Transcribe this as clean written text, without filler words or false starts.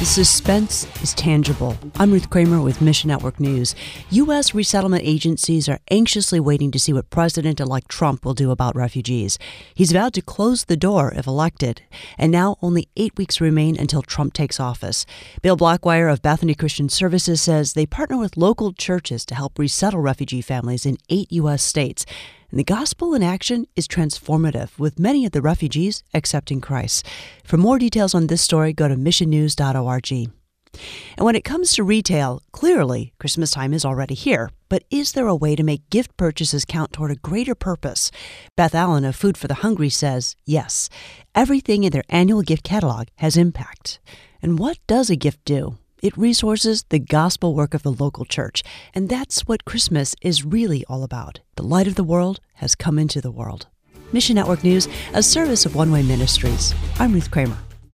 The suspense is tangible. I'm Ruth Kramer with Mission Network News. U.S. resettlement agencies are anxiously waiting to see what President-elect Trump will do about refugees. He's vowed to close the door if elected, and now only 8 weeks remain until Trump takes office. Bill Blackwire of Bethany Christian Services says they partner with local churches to help resettle refugee families in 8 U.S. states. And the gospel in action is transformative, with many of the refugees accepting Christ. For more details on this story, go to missionnews.org. And when it comes to retail, clearly Christmas time is already here. But is there a way to make gift purchases count toward a greater purpose? Beth Allen of Food for the Hungry says yes. Everything in their annual gift catalog has impact. And what does a gift do? It resources the gospel work of the local church, and that's what Christmas is really all about. The light of the world has come into the world. Mission Network News, a service of One Way Ministries. I'm Ruth Kramer.